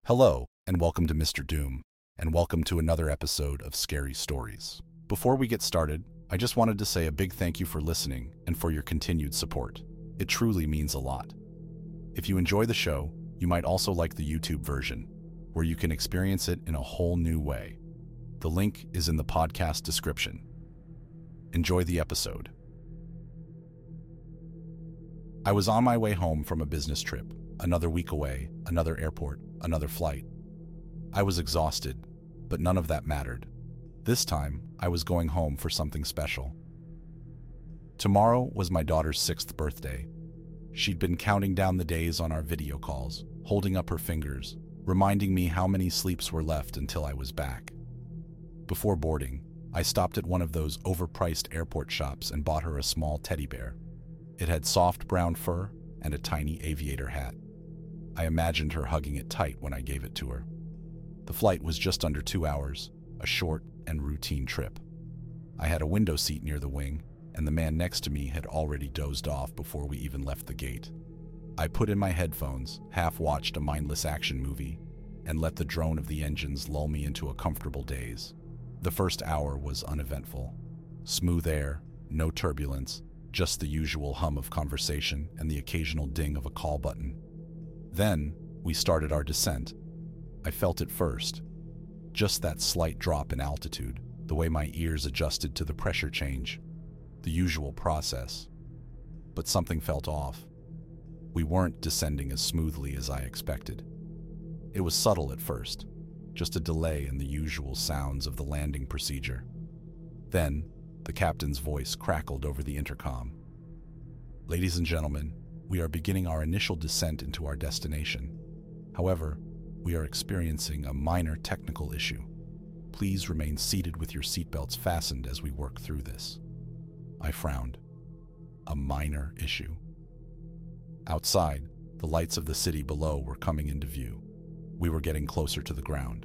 Hello, and welcome to Mr. Doom, and welcome to another episode of Scary Stories. Before we get started, I just wanted to say a big thank you for listening and for your continued support. It truly means a lot. If you enjoy the show, you might also like the YouTube version, where you can experience it in a whole new way. The link is in the podcast description. Enjoy the episode. I was on my way home from a business trip, another week away, another airport, another flight. I was exhausted, but none of that mattered. This time, I was going home for something special. Tomorrow was my daughter's 6th birthday. She'd been counting down the days on our video calls, holding up her fingers, reminding me how many sleeps were left until I was back. Before boarding, I stopped at one of those overpriced airport shops and bought her a small teddy bear. It had soft brown fur and a tiny aviator hat. I imagined her hugging it tight when I gave it to her. The flight was just under 2 hours, a short and routine trip. I had a window seat near the wing, and the man next to me had already dozed off before we even left the gate. I put in my headphones, half-watched a mindless action movie, and let the drone of the engines lull me into a comfortable daze. The first hour was uneventful. Smooth air, no turbulence, just the usual hum of conversation and the occasional ding of a call button. Then, we started our descent. I felt it first. Just that slight drop in altitude, the way my ears adjusted to the pressure change. The usual process. But something felt off. We weren't descending as smoothly as I expected. It was subtle at first, just a delay in the usual sounds of the landing procedure. Then, the captain's voice crackled over the intercom. "Ladies and gentlemen, we are beginning our initial descent into our destination. However, we are experiencing a minor technical issue. Please remain seated with your seatbelts fastened as we work through this." I frowned. A minor issue. Outside, the lights of the city below were coming into view. We were getting closer to the ground.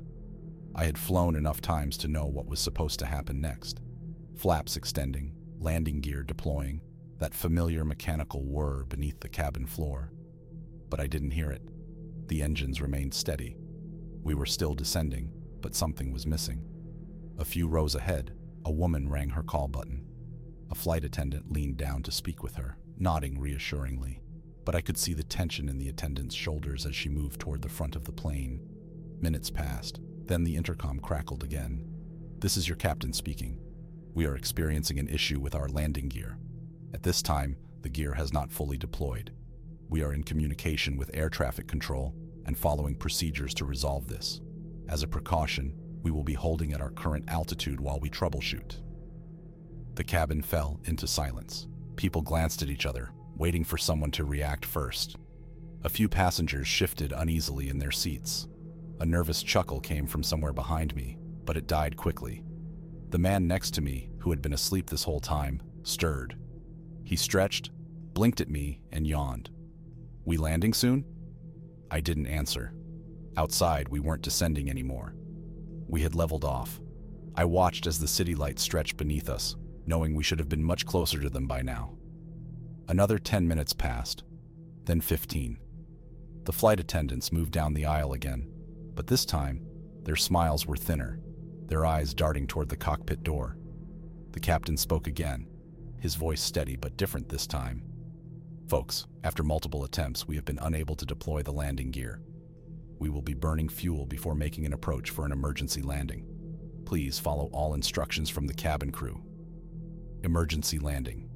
I had flown enough times to know what was supposed to happen next. Flaps extending, landing gear deploying, that familiar mechanical whir beneath the cabin floor. But I didn't hear it. The engines remained steady. We were still descending, but something was missing. A few rows ahead, a woman rang her call button. A flight attendant leaned down to speak with her, nodding reassuringly, but I could see the tension in the attendant's shoulders as she moved toward the front of the plane. Minutes passed, then the intercom crackled again. "This is your captain speaking. We are experiencing an issue with our landing gear. At this time, the gear has not fully deployed. We are in communication with air traffic control and following procedures to resolve this. As a precaution, we will be holding at our current altitude while we troubleshoot." The cabin fell into silence. People glanced at each other, waiting for someone to react first. A few passengers shifted uneasily in their seats. A nervous chuckle came from somewhere behind me, but it died quickly. The man next to me, who had been asleep this whole time, stirred. He stretched, blinked at me, and yawned. "We landing soon?" I didn't answer. Outside, we weren't descending anymore. We had leveled off. I watched as the city lights stretched beneath us, knowing we should have been much closer to them by now. Another 10 minutes passed, then 15. The flight attendants moved down the aisle again, but this time, their smiles were thinner, their eyes darting toward the cockpit door. The captain spoke again, his voice steady but different this time. "Folks, after multiple attempts, we have been unable to deploy the landing gear. We will be burning fuel before making an approach for an emergency landing. Please follow all instructions from the cabin crew." Emergency landing.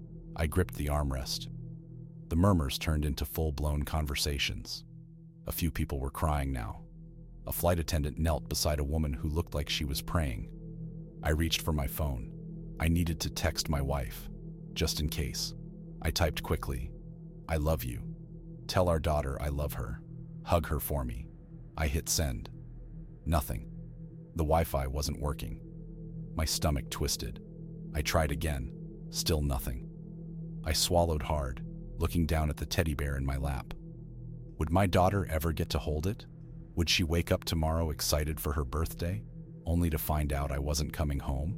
I gripped the armrest. The murmurs turned into full-blown conversations. A few people were crying now. A flight attendant knelt beside a woman who looked like she was praying. I reached for my phone. I needed to text my wife, just in case. I typed quickly, "I love you. Tell our daughter I love her. Hug her for me." I hit send. Nothing. The Wi-Fi wasn't working. My stomach twisted. I tried again. Still nothing. I swallowed hard, looking down at the teddy bear in my lap. Would my daughter ever get to hold it? Would she wake up tomorrow excited for her birthday, only to find out I wasn't coming home?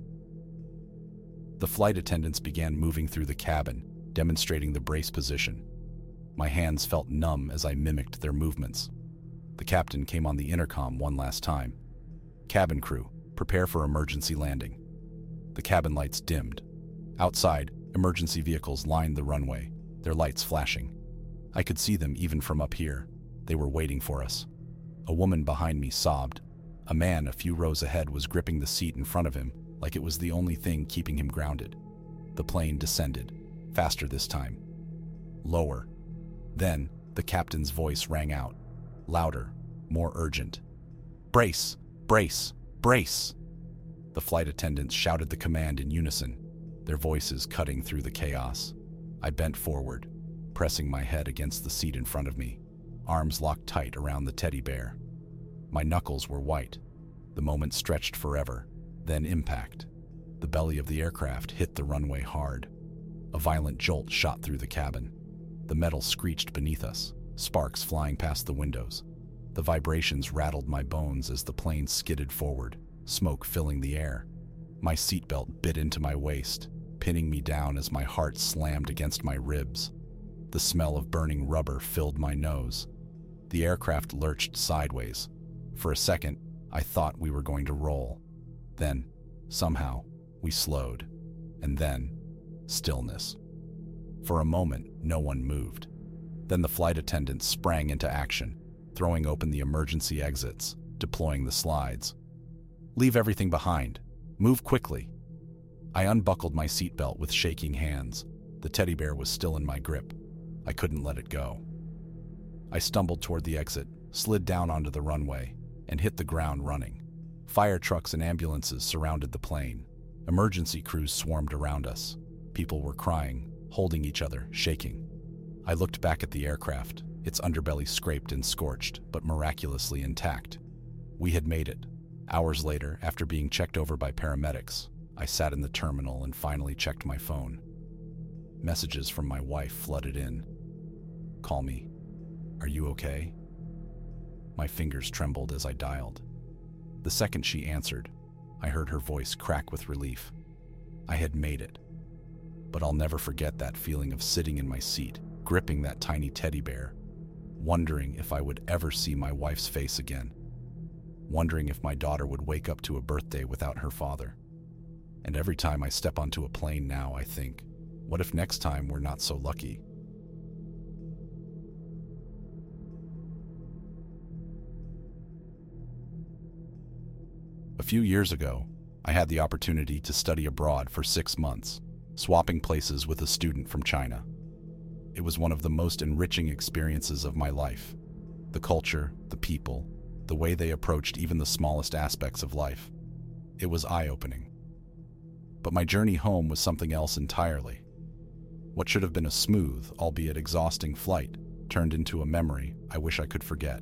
The flight attendants began moving through the cabin, demonstrating the brace position. My hands felt numb as I mimicked their movements. The captain came on the intercom one last time. "Cabin crew, prepare for emergency landing." The cabin lights dimmed. Outside, emergency vehicles lined the runway, their lights flashing. I could see them even from up here. They were waiting for us. A woman behind me sobbed. A man a few rows ahead was gripping the seat in front of him like it was the only thing keeping him grounded. The plane descended, faster this time. Lower. Then, the captain's voice rang out. Louder, more urgent. "Brace! Brace! Brace!" The flight attendants shouted the command in unison, their voices cutting through the chaos. I bent forward, pressing my head against the seat in front of me, arms locked tight around the teddy bear. My knuckles were white. The moment stretched forever, then impact. The belly of the aircraft hit the runway hard. A violent jolt shot through the cabin. The metal screeched beneath us, sparks flying past the windows. The vibrations rattled my bones as the plane skidded forward, smoke filling the air. My seatbelt bit into my waist, pinning me down as my heart slammed against my ribs. The smell of burning rubber filled my nose. The aircraft lurched sideways. For a second, I thought we were going to roll. Then, somehow, we slowed. And then, stillness. For a moment, no one moved. Then the flight attendants sprang into action, throwing open the emergency exits, deploying the slides. "Leave everything behind. Move quickly." I unbuckled my seatbelt with shaking hands. The teddy bear was still in my grip. I couldn't let it go. I stumbled toward the exit, slid down onto the runway, and hit the ground running. Fire trucks and ambulances surrounded the plane. Emergency crews swarmed around us. People were crying, holding each other, shaking. I looked back at the aircraft, its underbelly scraped and scorched, but miraculously intact. We had made it. Hours later, after being checked over by paramedics, I sat in the terminal and finally checked my phone. Messages from my wife flooded in. "Call me. Are you okay?" My fingers trembled as I dialed. The second she answered, I heard her voice crack with relief. I had made it. But I'll never forget that feeling of sitting in my seat, gripping that tiny teddy bear, wondering if I would ever see my wife's face again, wondering if my daughter would wake up to a birthday without her father. And every time I step onto a plane now, I think, what if next time we're not so lucky? A few years ago, I had the opportunity to study abroad for 6 months, swapping places with a student from China. It was one of the most enriching experiences of my life. The culture, the people, the way they approached even the smallest aspects of life. It was eye-opening. But my journey home was something else entirely. What should have been a smooth, albeit exhausting flight turned into a memory I wish I could forget.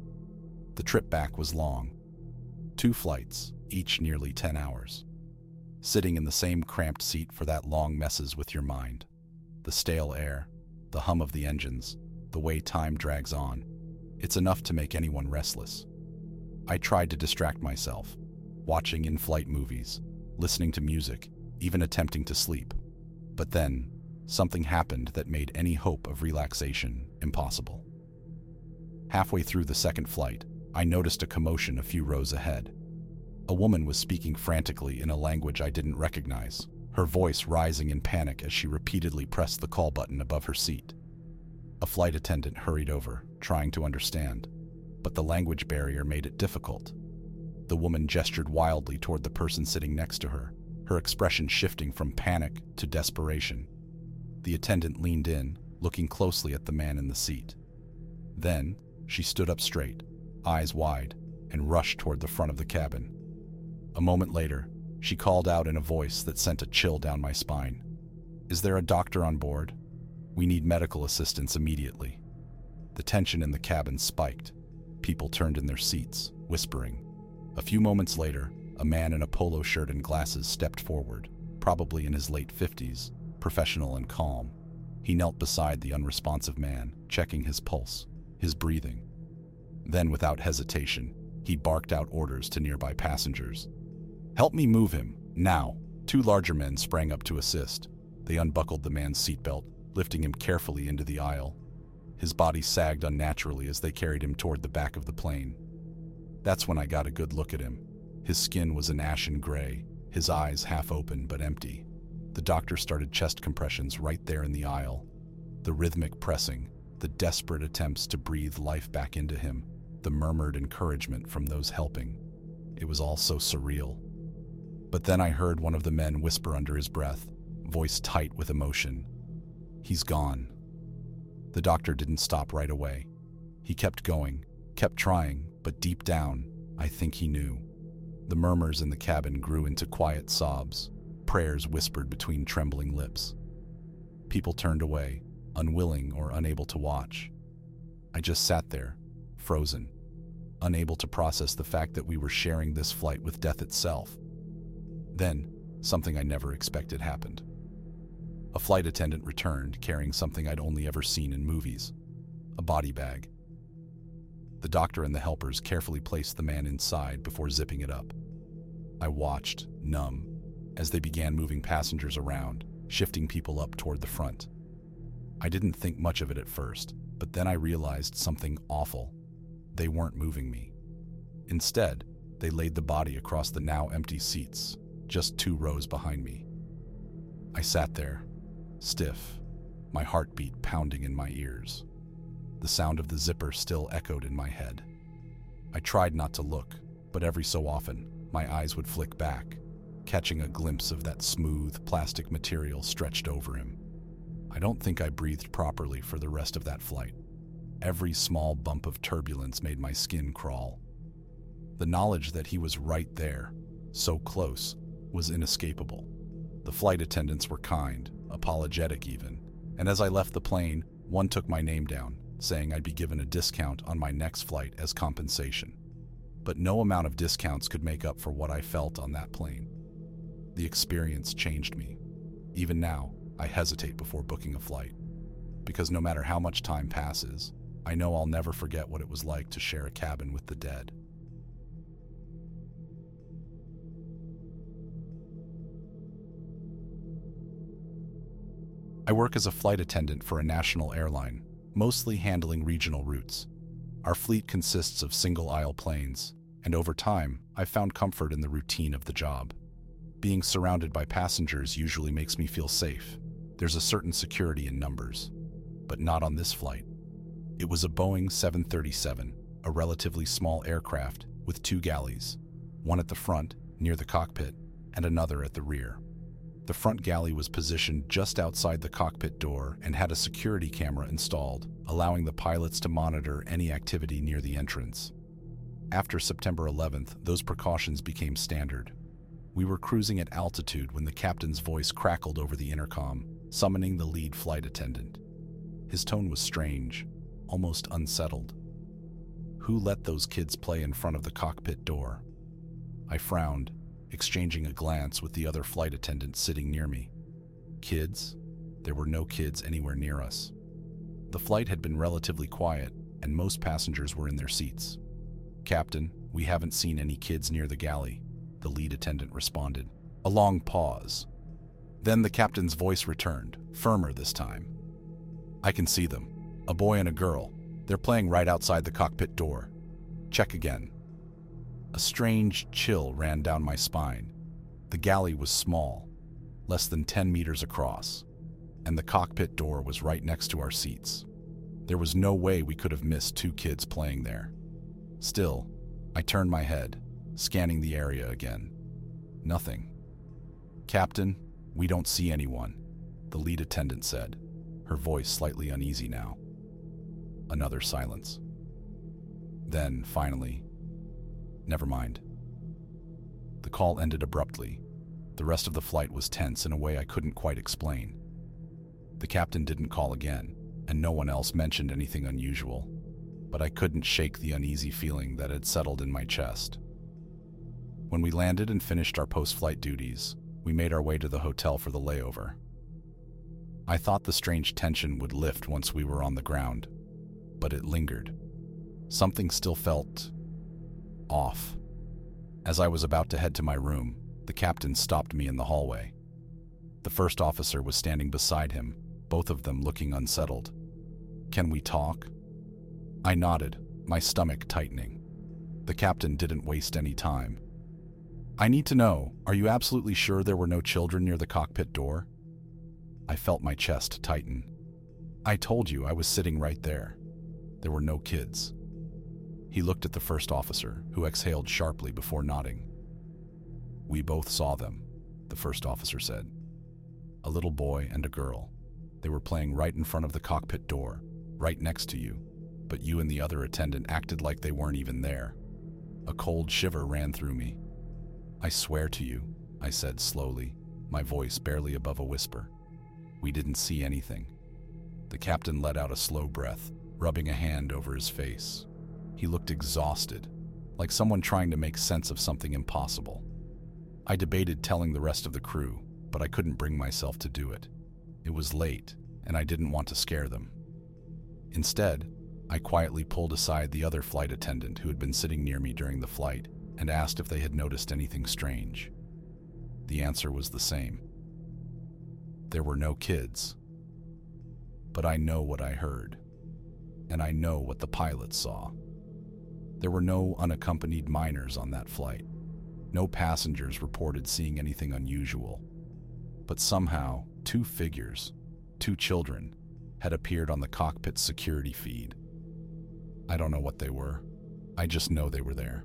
The trip back was long. 2 flights, each nearly 10 hours. Sitting in the same cramped seat for that long messes with your mind. The stale air, the hum of the engines, the way time drags on. It's enough to make anyone restless. I tried to distract myself, watching in-flight movies, listening to music, even attempting to sleep. But then, something happened that made any hope of relaxation impossible. Halfway through the second flight, I noticed a commotion a few rows ahead. A woman was speaking frantically in a language I didn't recognize, her voice rising in panic as she repeatedly pressed the call button above her seat. A flight attendant hurried over, trying to understand, but the language barrier made it difficult. The woman gestured wildly toward the person sitting next to her, her expression shifting from panic to desperation. The attendant leaned in, looking closely at the man in the seat. Then, she stood up straight, eyes wide, and rushed toward the front of the cabin. A moment later, she called out in a voice that sent a chill down my spine. "Is there a doctor on board? We need medical assistance immediately." The tension in the cabin spiked. People turned in their seats, whispering. A few moments later, a man in a polo shirt and glasses stepped forward, probably in his late 50s, professional and calm. He knelt beside the unresponsive man, checking his pulse, his breathing. Then, without hesitation, he barked out orders to nearby passengers. "Help me move him, now!" 2 larger men sprang up to assist. They unbuckled the man's seatbelt, lifting him carefully into the aisle. His body sagged unnaturally as they carried him toward the back of the plane. That's when I got a good look at him. His skin was an ashen gray, his eyes half open but empty. The doctor started chest compressions right there in the aisle. The rhythmic pressing, the desperate attempts to breathe life back into him, the murmured encouragement from those helping. It was all so surreal. But then I heard one of the men whisper under his breath, voice tight with emotion, "He's gone." The doctor didn't stop right away. He kept going, kept trying, but deep down, I think he knew. The murmurs in the cabin grew into quiet sobs, prayers whispered between trembling lips. People turned away, unwilling or unable to watch. I just sat there, frozen, unable to process the fact that we were sharing this flight with death itself. Then, something I never expected happened. A flight attendant returned, carrying something I'd only ever seen in movies, a body bag. The doctor and the helpers carefully placed the man inside before zipping it up. I watched, numb, as they began moving passengers around, shifting people up toward the front. I didn't think much of it at first, but then I realized something awful. They weren't moving me. Instead, they laid the body across the now empty seats, just 2 rows behind me. I sat there, stiff, my heartbeat pounding in my ears. The sound of the zipper still echoed in my head. I tried not to look, but every so often, my eyes would flick back, catching a glimpse of that smooth, plastic material stretched over him. I don't think I breathed properly for the rest of that flight. Every small bump of turbulence made my skin crawl. The knowledge that he was right there, so close, was inescapable. The flight attendants were kind, apologetic even, and as I left the plane, one took my name down, saying I'd be given a discount on my next flight as compensation. But no amount of discounts could make up for what I felt on that plane. The experience changed me. Even now, I hesitate before booking a flight, because no matter how much time passes, I know I'll never forget what it was like to share a cabin with the dead. I work as a flight attendant for a national airline, mostly handling regional routes. Our fleet consists of single-aisle planes, and over time, I've found comfort in the routine of the job. Being surrounded by passengers usually makes me feel safe. There's a certain security in numbers, but not on this flight. It was a Boeing 737, a relatively small aircraft with 2 galleys, one at the front, near the cockpit, and another at the rear. The front galley was positioned just outside the cockpit door and had a security camera installed, allowing the pilots to monitor any activity near the entrance. After September 11th, those precautions became standard. We were cruising at altitude when the captain's voice crackled over the intercom, summoning the lead flight attendant. His tone was strange, almost unsettled. Who let those kids play in front of the cockpit door? I frowned, exchanging a glance with the other flight attendant sitting near me. Kids? There were no kids anywhere near us. The flight had been relatively quiet, and most passengers were in their seats. "Captain, we haven't seen any kids near the galley," the lead attendant responded. A long pause. Then the captain's voice returned, firmer this time. "I can see them. A boy and a girl. They're playing right outside the cockpit door. Check again." A strange chill ran down my spine. The galley was small, less than 10 meters across, and the cockpit door was right next to our seats. There was no way we could have missed 2 kids playing there. Still, I turned my head, scanning the area again. Nothing. "Captain, we don't see anyone," the lead attendant said, her voice slightly uneasy now. Another silence. Then, finally, "Never mind." The call ended abruptly. The rest of the flight was tense in a way I couldn't quite explain. The captain didn't call again, and no one else mentioned anything unusual, but I couldn't shake the uneasy feeling that had settled in my chest. When we landed and finished our post-flight duties, we made our way to the hotel for the layover. I thought the strange tension would lift once we were on the ground, but it lingered. Something still felt off. As I was about to head to my room, the captain stopped me in the hallway. The first officer was standing beside him, both of them looking unsettled. "Can we talk?" I nodded, my stomach tightening. The captain didn't waste any time. "I need to know, are you absolutely sure there were no children near the cockpit door?" I felt my chest tighten. "I told you I was sitting right there. There were no kids." He looked at the first officer, who exhaled sharply before nodding. "We both saw them," the first officer said. "A little boy and a girl. They were playing right in front of the cockpit door, right next to you, but you and the other attendant acted like they weren't even there." A cold shiver ran through me. "I swear to you," I said slowly, my voice barely above a whisper, "we didn't see anything." The captain let out a slow breath, rubbing a hand over his face. He looked exhausted, like someone trying to make sense of something impossible. I debated telling the rest of the crew, but I couldn't bring myself to do it. It was late, and I didn't want to scare them. Instead, I quietly pulled aside the other flight attendant who had been sitting near me during the flight and asked if they had noticed anything strange. The answer was the same. There were no kids. But I know what I heard, and I know what the pilots saw. There were no unaccompanied minors on that flight. No passengers reported seeing anything unusual. But somehow, two figures, two children, had appeared on the cockpit's security feed. I don't know what they were. I just know they were there.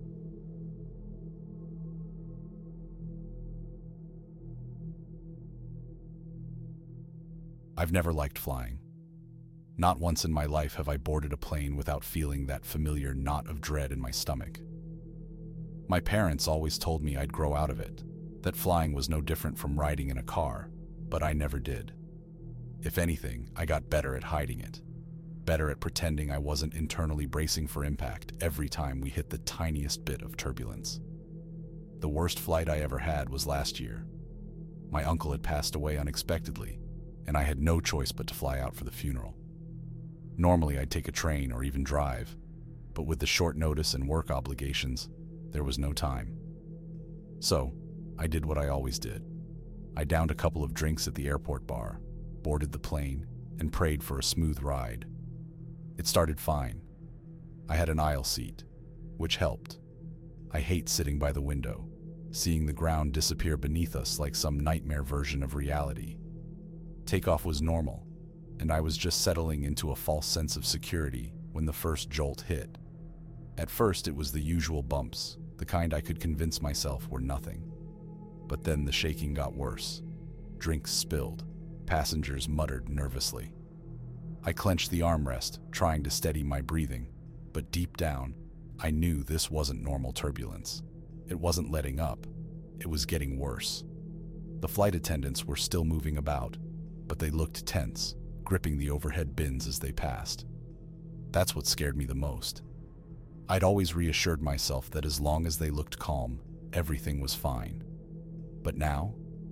I've never liked flying. Not once in my life have I boarded a plane without feeling that familiar knot of dread in my stomach. My parents always told me I'd grow out of it, that flying was no different from riding in a car, but I never did. If anything, I got better at hiding it, better at pretending I wasn't internally bracing for impact every time we hit the tiniest bit of turbulence. The worst flight I ever had was last year. My uncle had passed away unexpectedly, and I had no choice but to fly out for the funeral. Normally, I'd take a train or even drive, but with the short notice and work obligations, there was no time. So, I did what I always did. I downed a couple of drinks at the airport bar, boarded the plane, and prayed for a smooth ride. It started fine. I had an aisle seat, which helped. I hate sitting by the window, seeing the ground disappear beneath us like some nightmare version of reality. Takeoff was normal, and I was just settling into a false sense of security when the first jolt hit. At first, it was the usual bumps, the kind I could convince myself were nothing. But then the shaking got worse. Drinks spilled. Passengers muttered nervously. I clenched the armrest, trying to steady my breathing, but deep down, I knew this wasn't normal turbulence. It wasn't letting up. It was getting worse. The flight attendants were still moving about, but they looked tense, gripping the overhead bins as they passed. That's what scared me the most. I'd always reassured myself that as long as they looked calm, everything was fine. But now,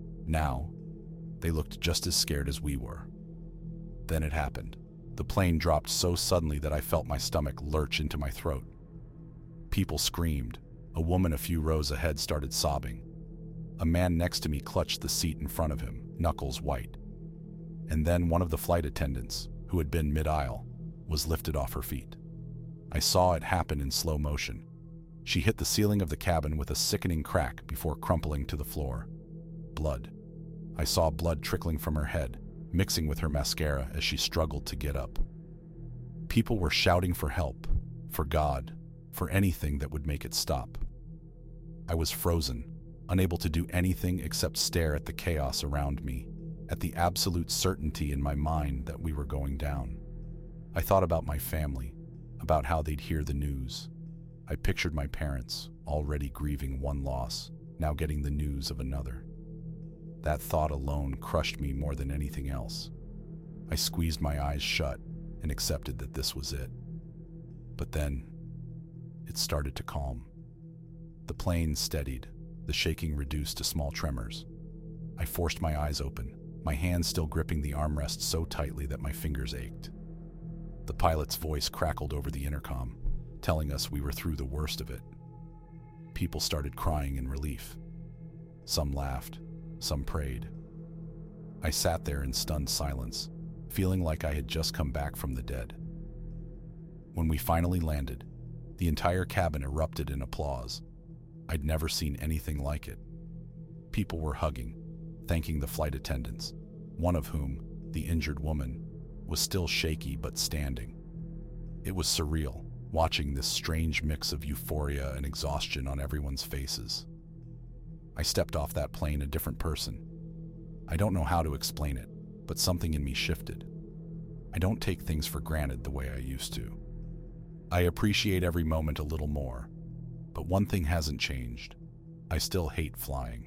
they looked just as scared as we were. Then it happened. The plane dropped so suddenly that I felt my stomach lurch into my throat. People screamed. A woman a few rows ahead started sobbing. A man next to me clutched the seat in front of him, knuckles white. And then one of the flight attendants, who had been mid-aisle, was lifted off her feet. I saw it happen in slow motion. She hit the ceiling of the cabin with a sickening crack before crumpling to the floor. Blood. I saw blood trickling from her head, mixing with her mascara as she struggled to get up. People were shouting for help, for God, for anything that would make it stop. I was frozen, unable to do anything except stare at the chaos around me, at the absolute certainty in my mind that we were going down. I thought about my family, about how they'd hear the news. I pictured my parents, already grieving one loss, now getting the news of another. That thought alone crushed me more than anything else. I squeezed my eyes shut and accepted that this was it. But then, it started to calm. The plane steadied, the shaking reduced to small tremors. I forced my eyes open, my hands still gripping the armrest so tightly that my fingers ached. The pilot's voice crackled over the intercom, telling us we were through the worst of it. People started crying in relief. Some laughed, some prayed. I sat there in stunned silence, feeling like I had just come back from the dead. When we finally landed, the entire cabin erupted in applause. I'd never seen anything like it. People were hugging, thanking the flight attendants, one of whom, the injured woman, was still shaky but standing. It was surreal, watching this strange mix of euphoria and exhaustion on everyone's faces. I stepped off that plane a different person. I don't know how to explain it, but something in me shifted. I don't take things for granted the way I used to. I appreciate every moment a little more, but one thing hasn't changed. I still hate flying.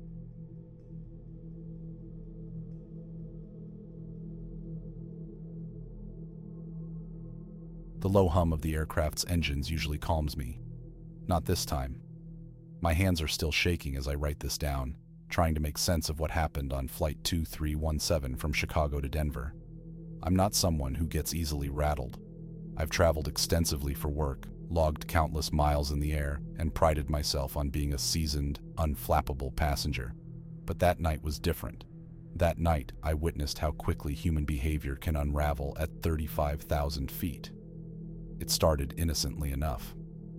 The low hum of the aircraft's engines usually calms me. Not this time. My hands are still shaking as I write this down, trying to make sense of what happened on Flight 2317 from Chicago to Denver. I'm not someone who gets easily rattled. I've traveled extensively for work, logged countless miles in the air, and prided myself on being a seasoned, unflappable passenger. But that night was different. That night, I witnessed how quickly human behavior can unravel at 35,000 feet. It started innocently enough.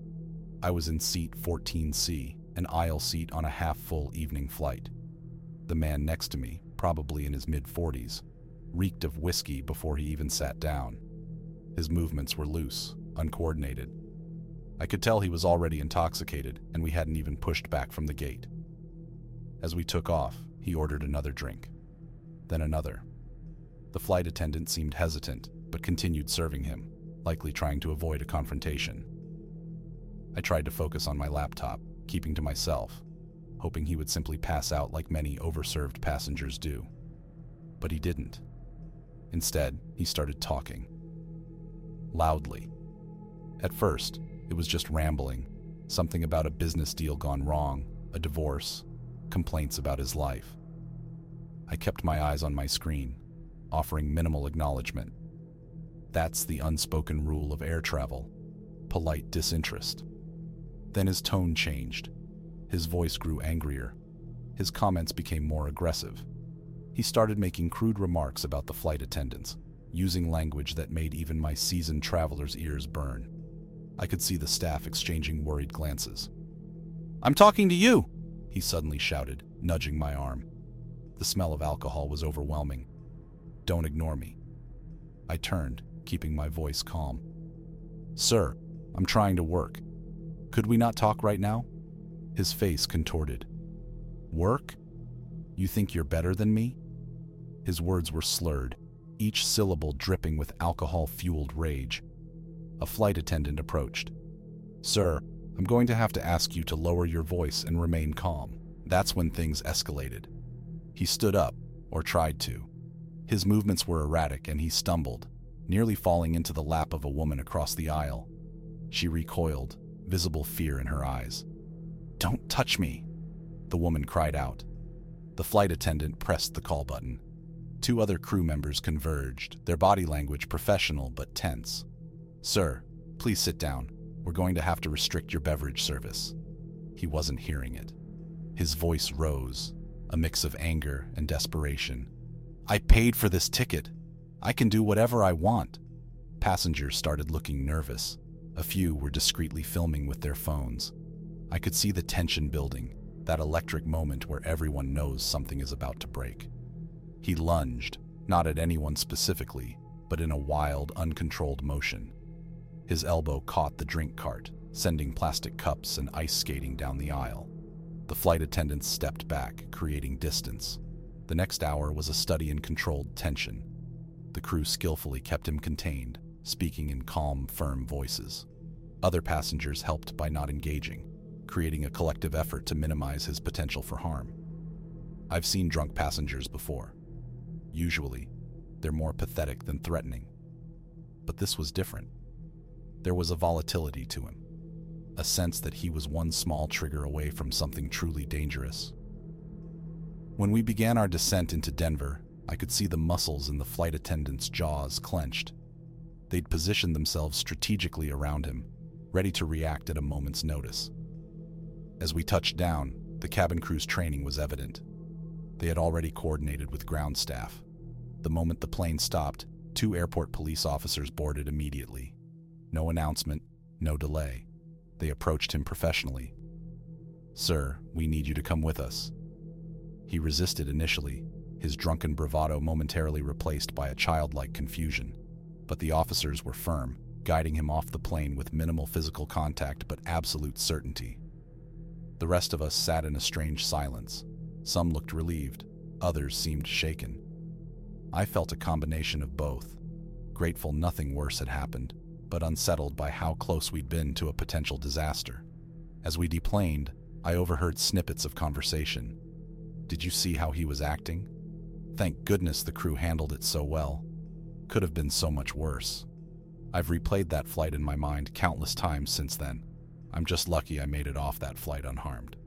I was in seat 14C, an aisle seat on a half-full evening flight. The man next to me, probably in his mid-40s, reeked of whiskey before he even sat down. His movements were loose, uncoordinated. I could tell he was already intoxicated, and we hadn't even pushed back from the gate. As we took off, he ordered another drink, then another. The flight attendant seemed hesitant, but continued serving him, likely trying to avoid a confrontation. I tried to focus on my laptop, keeping to myself, hoping he would simply pass out like many overserved passengers do. But he didn't. Instead, he started talking. Loudly. At first, it was just rambling, something about a business deal gone wrong, a divorce, complaints about his life. I kept my eyes on my screen, offering minimal acknowledgement. That's the unspoken rule of air travel, polite disinterest. Then his tone changed. His voice grew angrier. His comments became more aggressive. He started making crude remarks about the flight attendants, using language that made even my seasoned traveler's ears burn. I could see the staff exchanging worried glances. "I'm talking to you!" he suddenly shouted, nudging my arm. The smell of alcohol was overwhelming. "Don't ignore me." I turned, keeping my voice calm. "Sir, I'm trying to work. Could we not talk right now?" His face contorted. "Work? You think you're better than me?" His words were slurred, each syllable dripping with alcohol-fueled rage. A flight attendant approached. "Sir, I'm going to have to ask you to lower your voice and remain calm." That's when things escalated. He stood up, or tried to. His movements were erratic and he stumbled, nearly falling into the lap of a woman across the aisle. She recoiled, visible fear in her eyes. "Don't touch me!" the woman cried out. The flight attendant pressed the call button. Two other crew members converged, their body language professional but tense. "Sir, please sit down. We're going to have to restrict your beverage service." He wasn't hearing it. His voice rose, a mix of anger and desperation. "I paid for this ticket. I can do whatever I want." Passengers started looking nervous. A few were discreetly filming with their phones. I could see the tension building, that electric moment where everyone knows something is about to break. He lunged, not at anyone specifically, but in a wild, uncontrolled motion. His elbow caught the drink cart, sending plastic cups and ice skating down the aisle. The flight attendants stepped back, creating distance. The next hour was a study in controlled tension. The crew skillfully kept him contained, speaking in calm, firm voices. Other passengers helped by not engaging, creating a collective effort to minimize his potential for harm. I've seen drunk passengers before. Usually, they're more pathetic than threatening. But this was different. There was a volatility to him, a sense that he was one small trigger away from something truly dangerous. When we began our descent into Denver, I could see the muscles in the flight attendants' jaws clenched. They'd positioned themselves strategically around him, ready to react at a moment's notice. As we touched down, the cabin crew's training was evident. They had already coordinated with ground staff. The moment the plane stopped, 2 airport police officers boarded immediately. No announcement, no delay. They approached him professionally. "Sir, we need you to come with us." He resisted initially, his drunken bravado momentarily replaced by a childlike confusion. But the officers were firm, guiding him off the plane with minimal physical contact but absolute certainty. The rest of us sat in a strange silence. Some looked relieved, others seemed shaken. I felt a combination of both, grateful nothing worse had happened, but unsettled by how close we'd been to a potential disaster. As we deplaned, I overheard snippets of conversation. "Did you see how he was acting? Thank goodness the crew handled it so well. Could have been so much worse." I've replayed that flight in my mind countless times since then. I'm just lucky I made it off that flight unharmed.